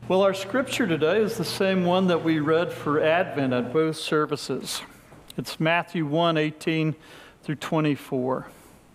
Well, our scripture today is the same one that we read for Advent at both services. It's Matthew 1:18 through 24.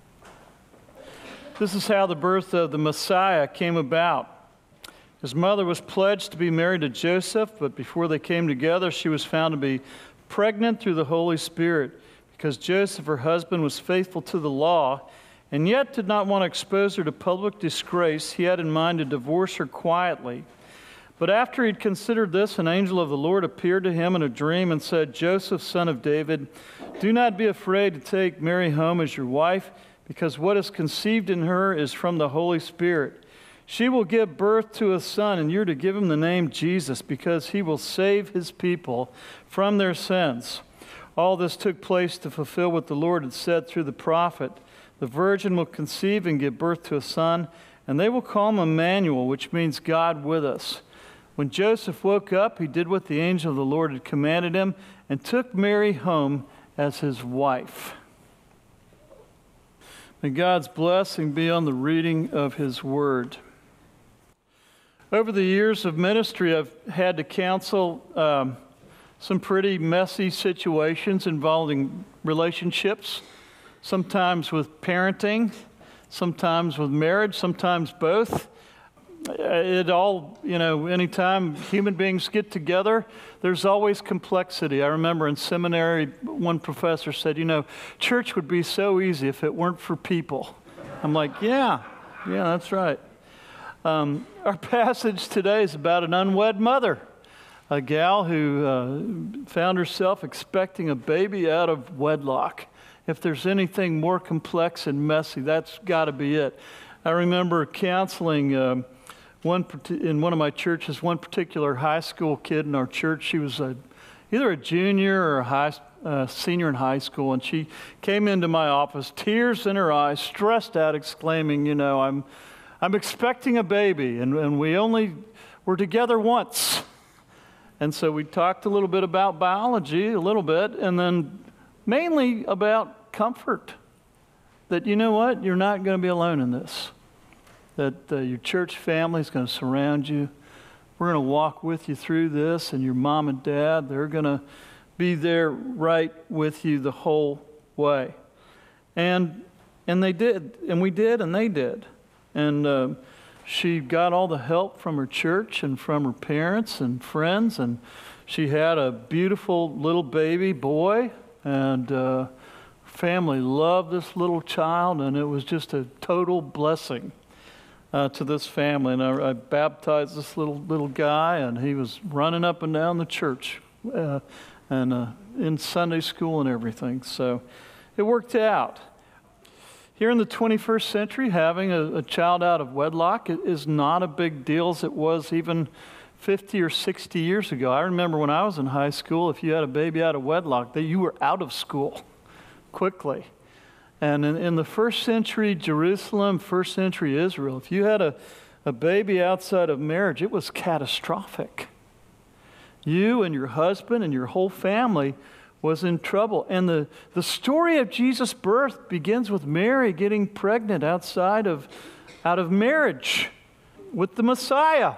This is how the birth of the Messiah came about. His mother was pledged to be married to Joseph, but before they came together, she was found to be pregnant through the Holy Spirit, because Joseph, her husband, was faithful to the law, and yet did not want to expose her to public disgrace. He had in mind to divorce her quietly. But after he'd considered this, an angel of the Lord appeared to him in a dream and said, "Joseph, son of David, do not be afraid to take Mary home as your wife, because what is conceived in her is from the Holy Spirit. She will give birth to a son, and you're to give him the name Jesus, because he will save his people from their sins." All this took place to fulfill what the Lord had said through the prophet. "The virgin will conceive and give birth to a son, and they will call him Emmanuel," which means God with us. When Joseph woke up, he did what the angel of the Lord had commanded him and took Mary home as his wife. May God's blessing be on the reading of his word. Over the years of ministry, I've had to counsel some pretty messy situations involving relationships, sometimes with parenting, sometimes with marriage, sometimes both. Anytime human beings get together, there's always complexity. I remember in seminary, one professor said, church would be so easy if it weren't for people. I'm like, yeah, that's right. Our passage today is about an unwed mother, a gal who found herself expecting a baby out of wedlock. If there's anything more complex and messy, that's got to be it. I remember counseling in one of my churches, one particular high school kid in our church. She was either a junior or a senior in high school, and she came into my office, tears in her eyes, stressed out, exclaiming, I'm expecting a baby, and we only were together once. And so we talked a little bit about biology, a little bit, and then mainly about comfort. That you know what? You're not going to be alone in this. That your church family is going to surround you. We're going to walk with you through this, and your mom and dad, they're going to be there right with you the whole way. And they did, and we did, and they did. And she got all the help from her church and from her parents and friends, and she had a beautiful little baby boy, and family loved this little child, and it was just a total blessing to this family. And I baptized this little guy, and he was running up and down the church and in Sunday school and everything. So it worked out. Here in the 21st century, having a child out of wedlock is not a big deal as it was even 50 or 60 years ago. I remember when I was in high school, if you had a baby out of wedlock, that you were out of school quickly. And in the first century Jerusalem, first century Israel, if you had a baby outside of marriage, it was catastrophic. You and your husband and your whole family was in trouble. And the story of Jesus' birth begins with Mary getting pregnant out of marriage with the Messiah.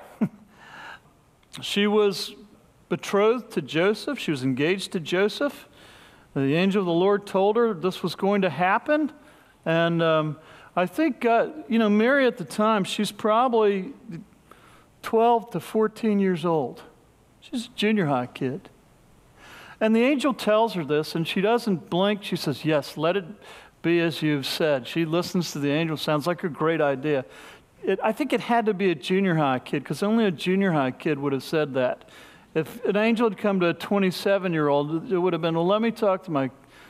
She was betrothed to Joseph. She was engaged to Joseph. The angel of the Lord told her this was going to happen. And I think, Mary at the time, she's probably 12 to 14 years old. She's a junior high kid. And the angel tells her this, and she doesn't blink. She says, "Yes, let it be as you've said." She listens to the angel. Sounds like a great idea. I think it had to be a junior high kid, because only a junior high kid would have said that. If an angel had come to a 27-year-old, it would have been, "Well, let me talk to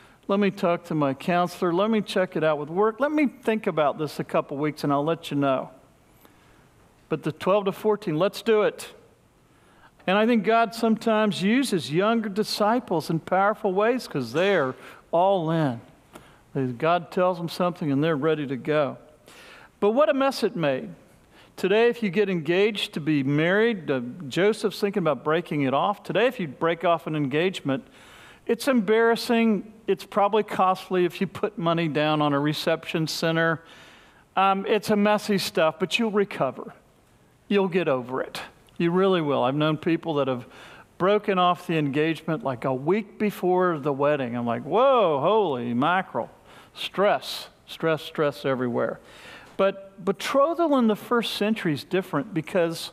my counselor. Let me check it out with work. Let me think about this a couple weeks, and I'll let you know." But the 12 to 14, let's do it. And I think God sometimes uses younger disciples in powerful ways because they're all in. God tells them something and they're ready to go. But what a mess it made. Today, if you get engaged to be married, Joseph's thinking about breaking it off. Today, if you break off an engagement, it's embarrassing. It's probably costly if you put money down on a reception center. It's a messy stuff, but you'll recover. You'll get over it. You really will. I've known people that have broken off the engagement like a week before the wedding. I'm like, whoa, holy mackerel. Stress everywhere. But betrothal in the first century is different because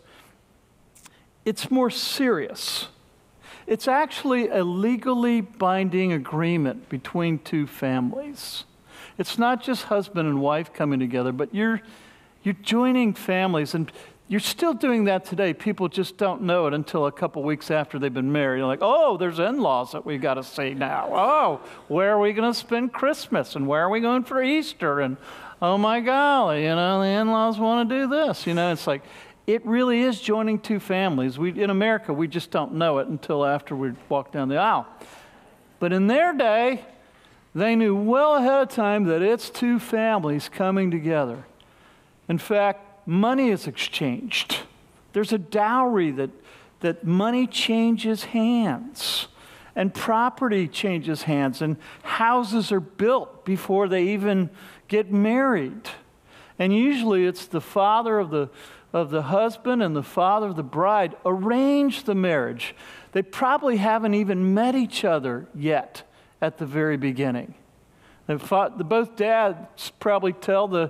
it's more serious. It's actually a legally binding agreement between two families. It's not just husband and wife coming together, but you're joining families, and you're still doing that today. People just don't know it until a couple weeks after they've been married. You're like, oh, there's in-laws that we've got to see now. Oh, where are we going to spend Christmas? And where are we going for Easter? And oh my golly, the in-laws want to do this. It's like, it really is joining two families. In America, we just don't know it until after we walk down the aisle. But in their day, they knew well ahead of time that it's two families coming together. In fact, money is exchanged. There's a dowry that money changes hands, and property changes hands, and houses are built before they even get married. And usually it's the father of the husband and the father of the bride arrange the marriage. They probably haven't even met each other yet at the very beginning. Both dads probably tell the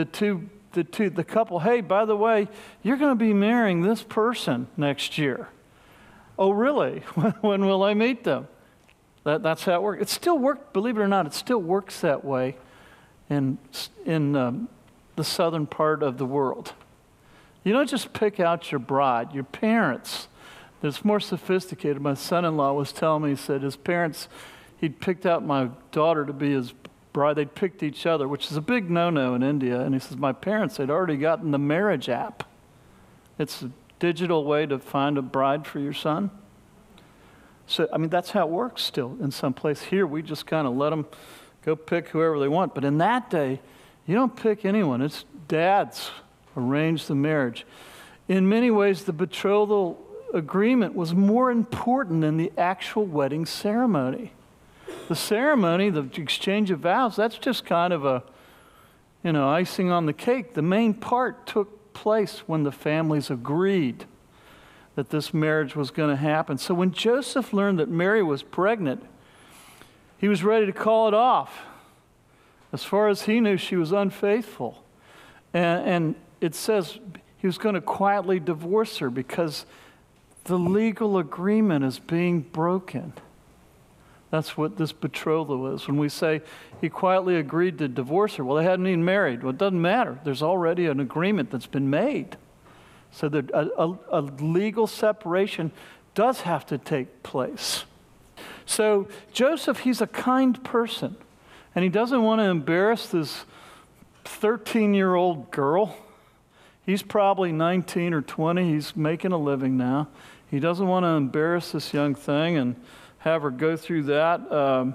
couple, hey, by the way, you're going to be marrying this person next year. Oh, really? When will I meet them? That's how it works. It still works, believe it or not, it still works that way in the southern part of the world. You don't just pick out your bride. Your parents, it's more sophisticated. My son-in-law was telling me, he said his parents, he'd picked out my daughter to be his bride. They'd picked each other, which is a big no-no in India. And he says, my parents had already gotten the marriage app. It's a digital way to find a bride for your son. So, that's how it works still in some place. Here, we just kind of let them go pick whoever they want. But in that day, you don't pick anyone. It's dads arrange the marriage. In many ways, the betrothal agreement was more important than the actual wedding ceremony. The ceremony, the exchange of vows, that's just kind of icing on the cake. The main part took place when the families agreed that this marriage was going to happen. So when Joseph learned that Mary was pregnant, he was ready to call it off. As far as he knew, she was unfaithful. And it says he was going to quietly divorce her because the legal agreement is being broken. That's what this betrothal is. When we say he quietly agreed to divorce her, well, they hadn't even married. Well, it doesn't matter. There's already an agreement that's been made. So that a legal separation does have to take place. So Joseph, he's a kind person, and he doesn't want to embarrass this 13-year-old girl. He's probably 19 or 20. He's making a living now. He doesn't want to embarrass this young thing and have her go through that.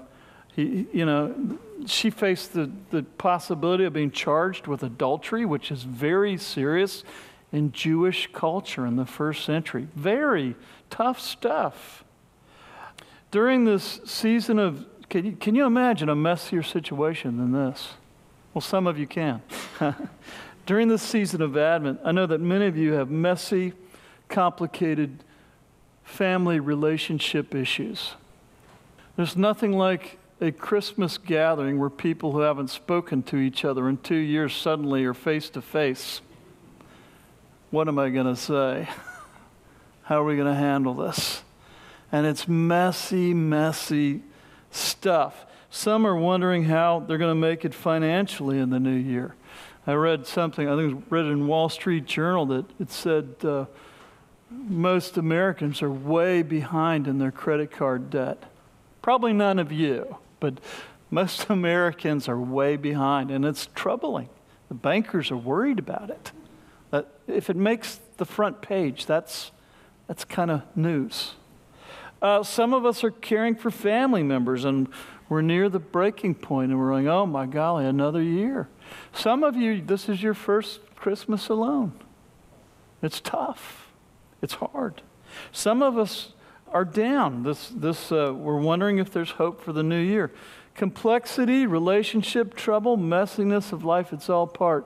She faced the possibility of being charged with adultery, which is very serious in Jewish culture in the first century. Very tough stuff. During this season of, can you imagine a messier situation than this? Well, some of you can. During this season of Advent, I know that many of you have messy, complicated family relationship issues. There's nothing like a Christmas gathering where people who haven't spoken to each other in 2 years suddenly are face to face. What am I going to say? How are we going to handle this? And it's messy, messy stuff. Some are wondering how they're going to make it financially in the new year. I read something, I think it was read in Wall Street Journal, that it said most Americans are way behind in their credit card debt. Probably none of you, but most Americans are way behind, and it's troubling. The bankers are worried about it. If it makes the front page, that's kind of news. Some of us are caring for family members, and we're near the breaking point, and we're going, oh my golly, another year. Some of you, this is your first Christmas alone. It's tough. It's hard. Some of us are down. We're wondering if there's hope for the new year. Complexity, relationship trouble, messiness of life, it's all part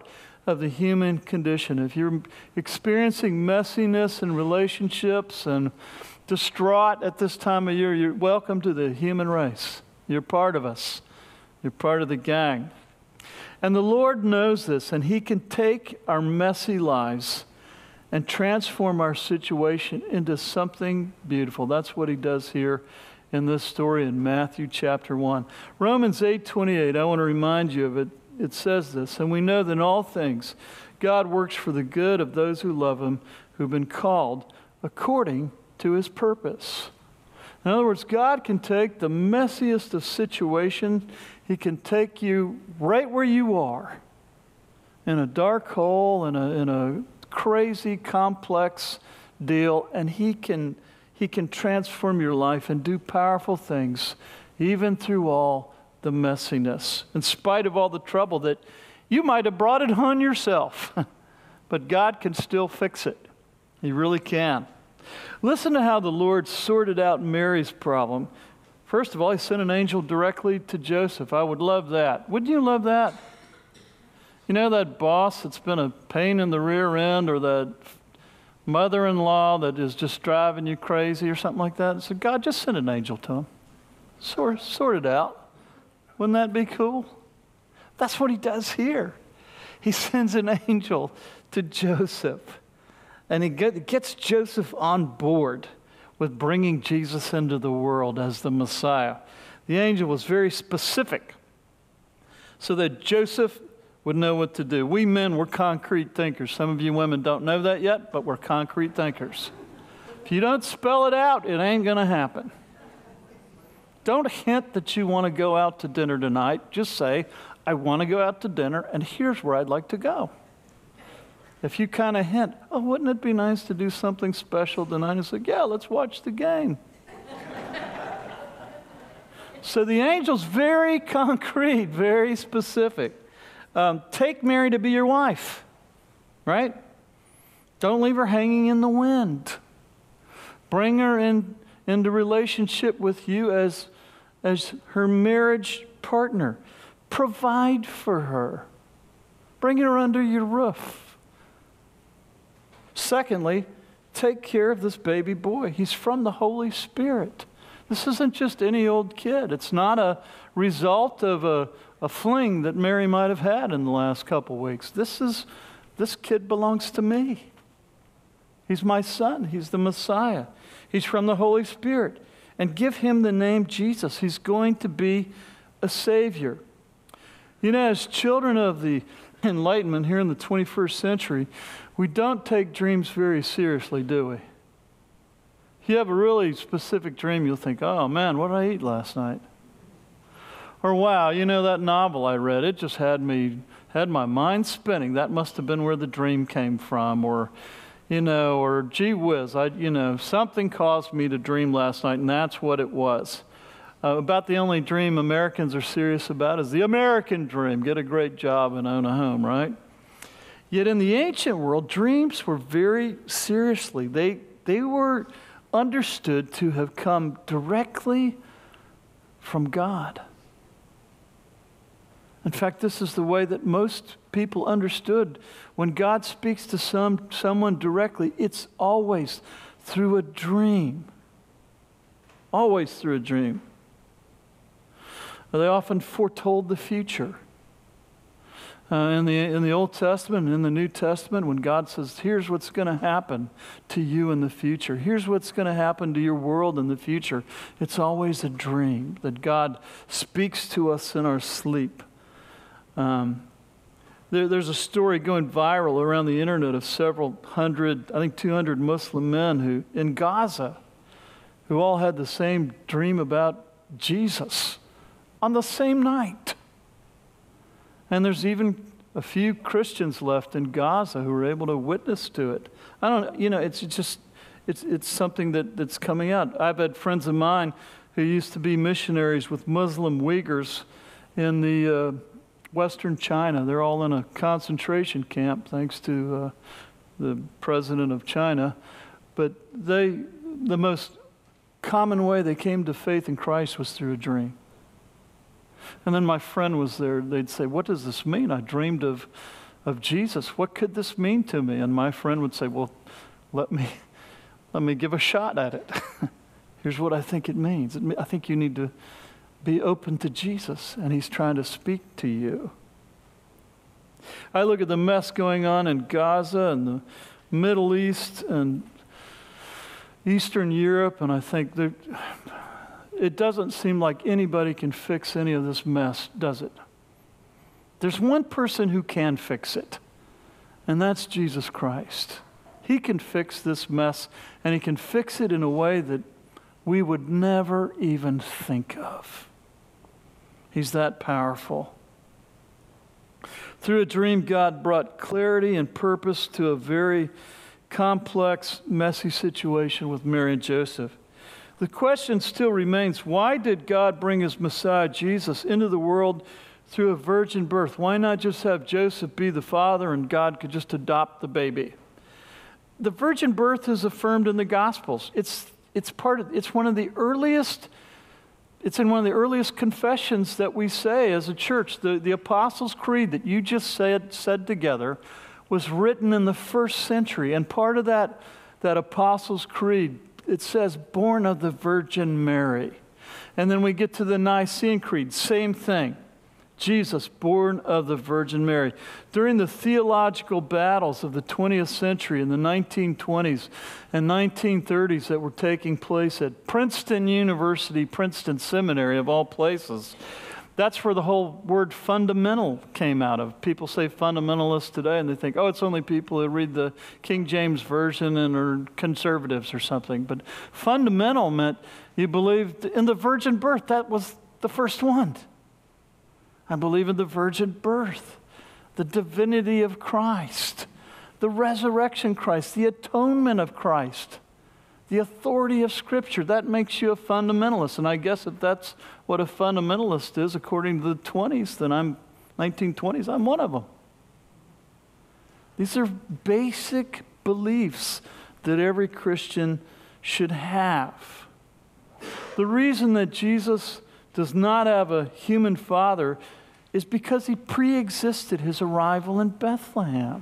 of the human condition. If you're experiencing messiness in relationships and distraught at this time of year, you're welcome to the human race. You're part of us. You're part of the gang. And the Lord knows this, and He can take our messy lives and transform our situation into something beautiful. That's what He does here in this story in Matthew chapter 1. Romans 8:28, I want to remind you of it. It says this, and we know that in all things God works for the good of those who love Him, who've been called according to His purpose. In other words, God can take the messiest of situations. He can take you right where you are, in a dark hole, in a crazy, complex deal, and He can transform your life and do powerful things, even through all the messiness, in spite of all the trouble that you might have brought it on yourself. But God can still fix it. He really can. Listen to how the Lord sorted out Mary's problem. First of all, He sent an angel directly to Joseph. I would love that. Wouldn't you love that? You know, that boss that's been a pain in the rear end, or that mother-in-law that is just driving you crazy or something like that? So God, just send an angel to him. Sort it out. Wouldn't that be cool? That's what He does here. He sends an angel to Joseph. And He gets Joseph on board with bringing Jesus into the world as the Messiah. The angel was very specific so that Joseph would know what to do. We men, we're concrete thinkers. Some of you women don't know that yet, but we're concrete thinkers. If you don't spell it out, it ain't going to happen. Don't hint that you want to go out to dinner tonight. Just say, I want to go out to dinner, and here's where I'd like to go. If you kind of hint, oh, wouldn't it be nice to do something special tonight? And say, yeah, let's watch the game. So the angel's very concrete, very specific. Take Mary to be your wife, right? Don't leave her hanging in the wind. Bring her into relationship with you as her marriage partner. Provide for her. Bring her under your roof. Secondly, take care of this baby boy. He's from the Holy Spirit. This isn't just any old kid. It's not a result of a fling that Mary might have had in the last couple weeks. This kid belongs to me. He's my son. He's the Messiah. He's from the Holy Spirit. And give him the name Jesus. He's going to be a Savior. You know, as children of the Enlightenment here in the 21st century, we don't take dreams very seriously, do we? If you have a really specific dream, you'll think, oh man, what did I eat last night? Or wow, you know that novel I read, it just had my mind spinning. That must have been where the dream came from. Or, you know, or gee whiz, something caused me to dream last night, and that's what it was. About the only dream Americans are serious about is the American dream. Get a great job and own a home, right? Yet in the ancient world, dreams were very seriously. They were understood to have come directly from God. In fact, this is the way that most people understood. When God speaks to someone directly, it's always through a dream. Always through a dream. They often foretold the future. In the Old Testament and in the New Testament, when God says, here's what's going to happen to you in the future, here's what's going to happen to your world in the future, it's always a dream that God speaks to us in our sleep. There's a story going viral around the internet of several hundred, I think 200 Muslim men who in Gaza, who all had the same dream about Jesus on the same night. And there's even a few Christians left in Gaza who are able to witness to it. It's something that's coming out. I've had friends of mine who used to be missionaries with Muslim Uyghurs in the Western China. They're all in a concentration camp, thanks to the president of China. But the most common way they came to faith in Christ was through a dream. And then my friend was there. They'd say, what does this mean? I dreamed of of Jesus. What could this mean to me? And my friend would say, well, let me give a shot at it. Here's what I think it means. I think you need to be open to Jesus, and he's trying to speak to you. I look at the mess going on in Gaza and the Middle East and Eastern Europe, and I think that it doesn't seem like anybody can fix any of this mess, does it? There's one person who can fix it, and that's Jesus Christ. He can fix this mess, and he can fix it in a way that we would never even think of. He's that powerful. Through a dream, God brought clarity and purpose to a very complex, messy situation with Mary and Joseph. The question still remains, why did God bring his Messiah, Jesus, into the world through a virgin birth? Why not just have Joseph be the father and God could just adopt the baby? The virgin birth is affirmed in the Gospels. It's in one of the earliest confessions that we say as a church. The Apostles' Creed that you just said together was written in the first century. And part of that Apostles' Creed, it says, born of the Virgin Mary. And then we get to the Nicene Creed, same thing. Jesus, born of the Virgin Mary. During the theological battles of the 20th century in the 1920s and 1930s that were taking place at Princeton University, Princeton Seminary of all places, that's where the whole word fundamental came out of. People say fundamentalists today and they think, oh, it's only people who read the King James Version and are conservatives or something. But fundamental meant you believed in the virgin birth. That was the first one. I believe in the virgin birth, the divinity of Christ, the resurrection Christ, the atonement of Christ, the authority of Scripture. That makes you a fundamentalist. And I guess if that's what a fundamentalist is, according to the 20s, then 1920s, I'm one of them. These are basic beliefs that every Christian should have. The reason that Jesus does not have a human father is because he pre-existed his arrival in Bethlehem.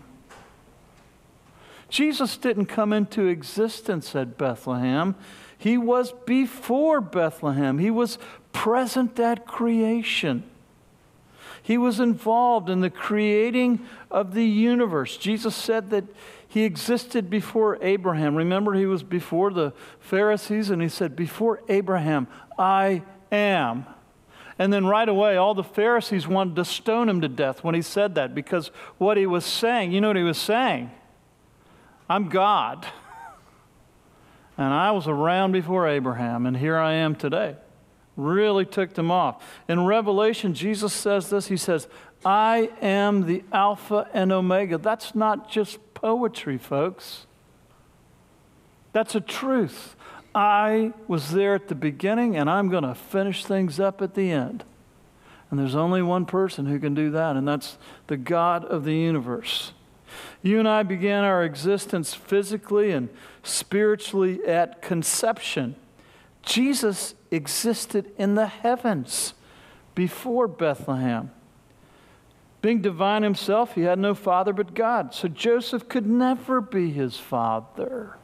Jesus didn't come into existence at Bethlehem. He was before Bethlehem. He was present at creation. He was involved in the creating of the universe. Jesus said that he existed before Abraham. Remember, he was before the Pharisees, and he said, before Abraham, I am. And then right away, all the Pharisees wanted to stone him to death when he said that, because what he was saying, you know what he was saying? I'm God. And I was around before Abraham, and here I am today. Really ticked them off. In Revelation, Jesus says this. He says, I am the Alpha and Omega. That's not just poetry, folks. That's a truth. I was there at the beginning, and I'm going to finish things up at the end. And there's only one person who can do that, and that's the God of the universe. You and I began our existence physically and spiritually at conception. Jesus existed in the heavens before Bethlehem. Being divine himself, he had no father but God. So Joseph could never be his father.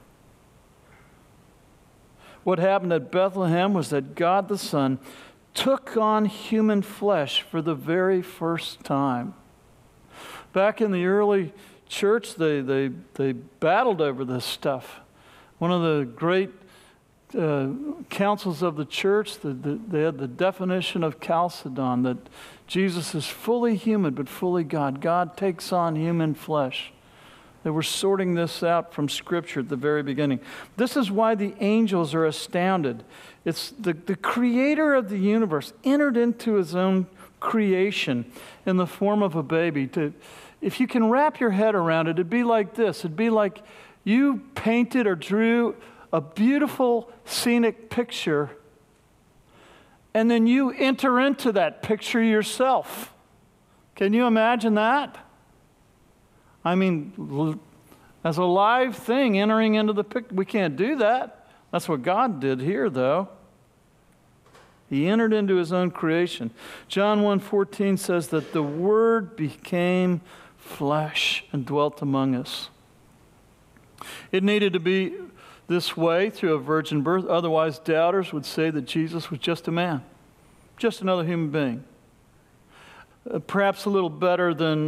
What happened at Bethlehem was that God the Son took on human flesh for the very first time. Back in the early church, they battled over this stuff. One of the great councils of the church, they had the definition of Chalcedon, that Jesus is fully human but fully God. God takes on human flesh. They were sorting this out from Scripture at the very beginning. This is why the angels are astounded. It's the creator of the universe entered into his own creation in the form of a baby. If you can wrap your head around it, it'd be like this. It'd be like you painted or drew a beautiful scenic picture, and then you enter into that picture yourself. Can you imagine that? I mean, as a live thing entering into the picture, we can't do that. That's what God did here, though. He entered into his own creation. John 1:14 says that the Word became flesh and dwelt among us. It needed to be this way through a virgin birth. Otherwise, doubters would say that Jesus was just a man, just another human being. Perhaps a little better than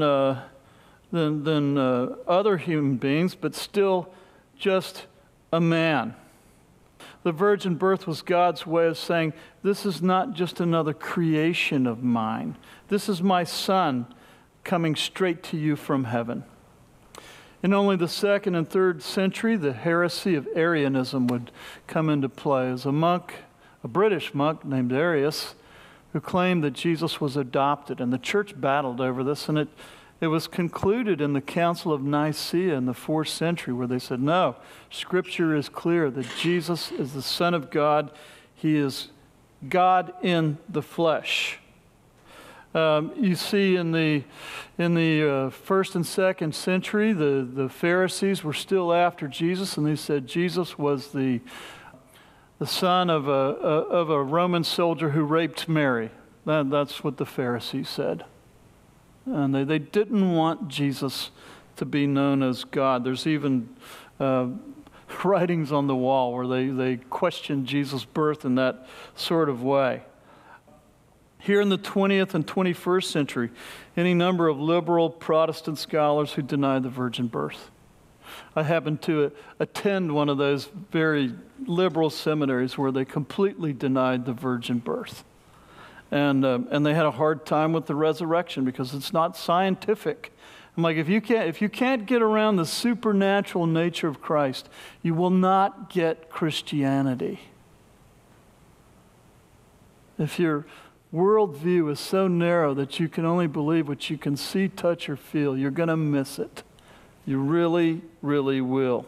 other human beings, but still just a man. The virgin birth was God's way of saying, this is not just another creation of mine. This is my son coming straight to you from heaven. In only the 2nd and 3rd century, the heresy of Arianism would come into play as a British monk named Arius, who claimed that Jesus was adopted. And the church battled over this, and it was concluded in the Council of Nicaea in the 4th century, where they said, no, Scripture is clear that Jesus is the Son of God. He is God in the flesh. You see in the 1st and 2nd century, the Pharisees were still after Jesus, and they said Jesus was the son of a Roman soldier who raped Mary. That's what the Pharisees said. And they didn't want Jesus to be known as God. There's even writings on the wall where they question Jesus' birth in that sort of way. Here in the 20th and 21st century, any number of liberal Protestant scholars who deny the virgin birth. I happened to attend one of those very liberal seminaries where they completely denied the virgin birth. And they had a hard time with the resurrection because it's not scientific. I'm like, if you can't get around the supernatural nature of Christ, you will not get Christianity. If your worldview is so narrow that you can only believe what you can see, touch, or feel, you're going to miss it. You really, really will.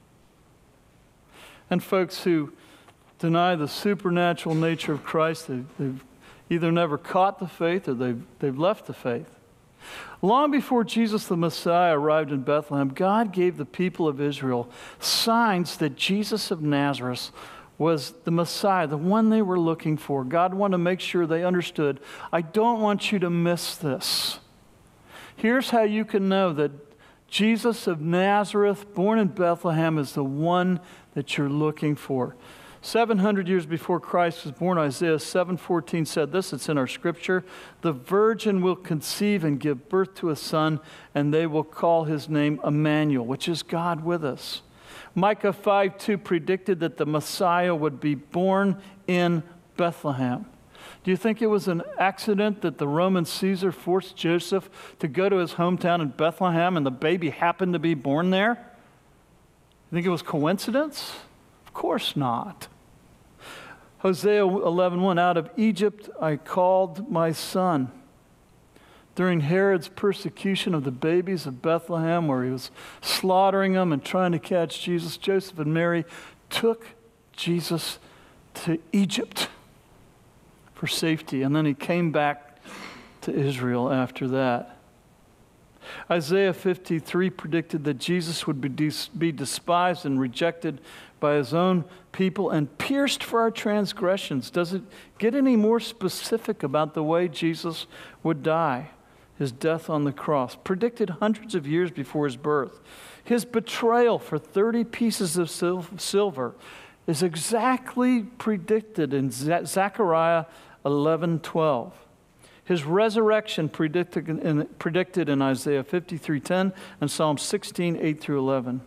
And folks who deny the supernatural nature of Christ, they've either never caught the faith or they've left the faith. Long before Jesus the Messiah arrived in Bethlehem, God gave the people of Israel signs that Jesus of Nazareth was the Messiah, the one they were looking for. God wanted to make sure they understood, I don't want you to miss this. Here's how you can know that Jesus of Nazareth, born in Bethlehem, is the one that you're looking for. 700 years before Christ was born, Isaiah 7:14 said this, it's in our scripture, the virgin will conceive and give birth to a son, and they will call his name Emmanuel, which is God with us. Micah 5:2 predicted that the Messiah would be born in Bethlehem. Do you think it was an accident that the Roman Caesar forced Joseph to go to his hometown in Bethlehem and the baby happened to be born there? You think it was coincidence? Of course not. Hosea 11:1, out of Egypt I called my son. During Herod's persecution of the babies of Bethlehem, where he was slaughtering them and trying to catch Jesus, Joseph and Mary took Jesus to Egypt for safety, and then he came back to Israel after that. Isaiah 53 predicted that Jesus would be despised and rejected by his own people and pierced for our transgressions. Does it get any more specific about the way Jesus would die? His death on the cross, predicted hundreds of years before his birth. His betrayal for 30 pieces of silver is exactly predicted in Zechariah 11:12. His resurrection predicted in Isaiah 53:10 and Psalm 16:8 through 11.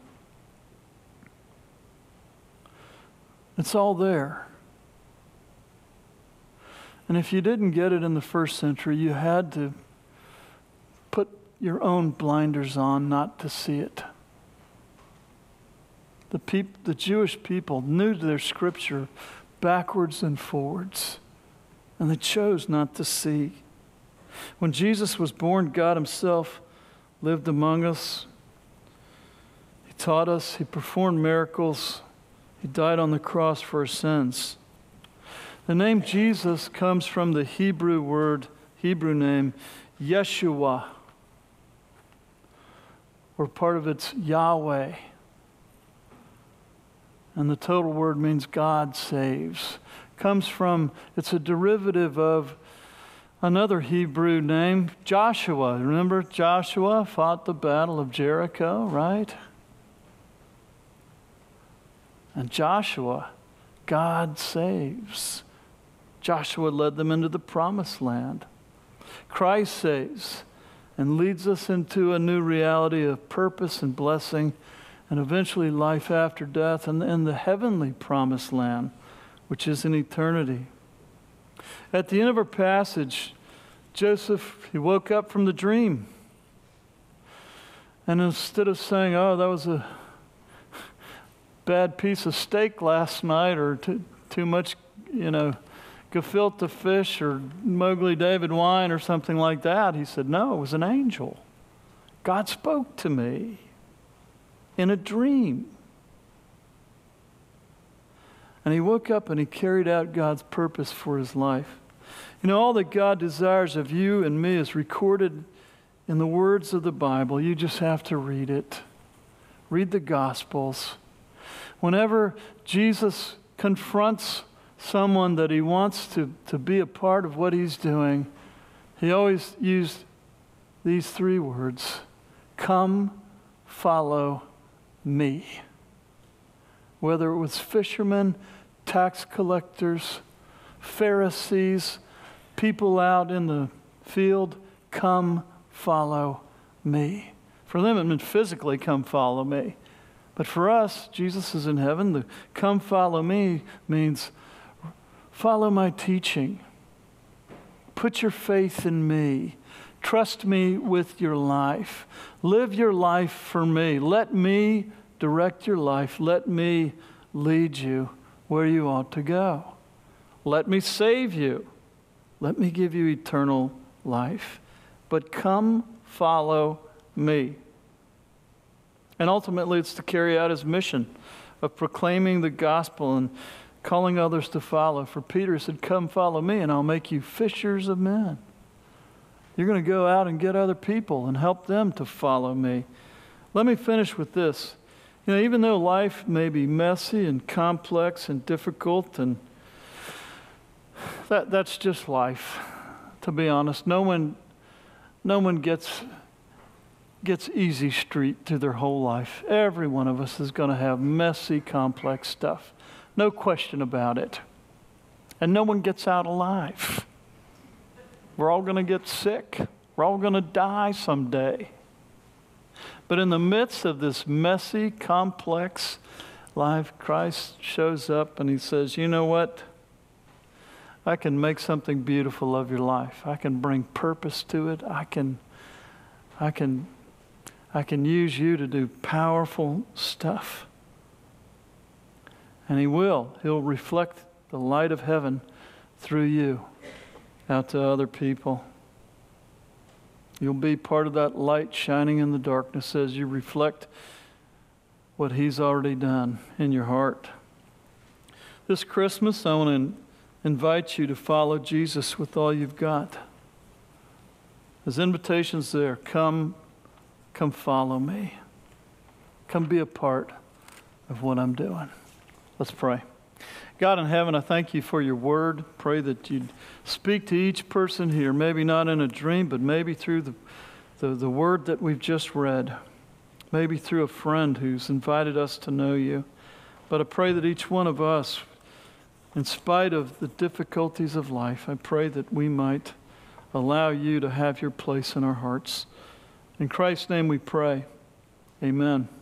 It's all there. And if you didn't get it in the 1st century, you had to put your own blinders on not to see it. The Jewish people knew their scripture backwards and forwards, and they chose not to see. When Jesus was born, God himself lived among us. He taught us, he performed miracles, he died on the cross for our sins. The name Jesus comes from the Hebrew name Yeshua, or part of it's Yahweh. And the total word means God saves. It's a derivative of Another Hebrew name, Joshua. Remember Joshua fought the battle of Jericho, right? And Joshua, God saves. Joshua led them into the promised land. Christ saves and leads us into a new reality of purpose and blessing and eventually life after death and the heavenly promised land, which is in eternity. At the end of our passage, Joseph, he woke up from the dream. And instead of saying, oh, that was a bad piece of steak last night or too much, gefilte fish or Mowgli David wine or something like that, he said, no, it was an angel. God spoke to me in a dream. And he woke up and he carried out God's purpose for his life. All that God desires of you and me is recorded in the words of the Bible. You just have to read it. Read the Gospels. Whenever Jesus confronts someone that he wants to be a part of what he's doing, he always used these three words: come, follow me. Whether it was fishermen, tax collectors, Pharisees, people out in the field, come, follow me. For them, it meant physically, come, follow me. But for us, Jesus is in heaven. The come, follow me means follow my teaching. Put your faith in me. Trust me with your life. Live your life for me. Let me direct your life. Let me lead you where you ought to go. Let me save you. Let me give you eternal life. But come, follow me. And ultimately, it's to carry out his mission of proclaiming the gospel and calling others to follow. For Peter said, come, follow me, and I'll make you fishers of men. You're going to go out and get other people and help them to follow me. Let me finish with this. Even though life may be messy and complex and difficult, and that's just life, to be honest. No one gets easy street through their whole life. Every one of us is going to have messy, complex stuff. No question about it. And no one gets out alive. We're all going to get sick. We're all going to die someday. But in the midst of this messy, complex life, Christ shows up and he says, you know what? I can make something beautiful of your life. I can bring purpose to it. I can use you to do powerful stuff. And he will. He'll reflect the light of heaven through you out to other people. You'll be part of that light shining in the darkness as you reflect what he's already done in your heart. This Christmas, I want to invite you to follow Jesus with all you've got. His invitation's there. Come follow me. Come be a part of what I'm doing. Let's pray. God in heaven, I thank you for your word. Pray that you'd speak to each person here, maybe not in a dream, but maybe through the word that we've just read. Maybe through a friend who's invited us to know you. But I pray that each one of us, in spite of the difficulties of life, I pray that we might allow you to have your place in our hearts. In Christ's name we pray. Amen.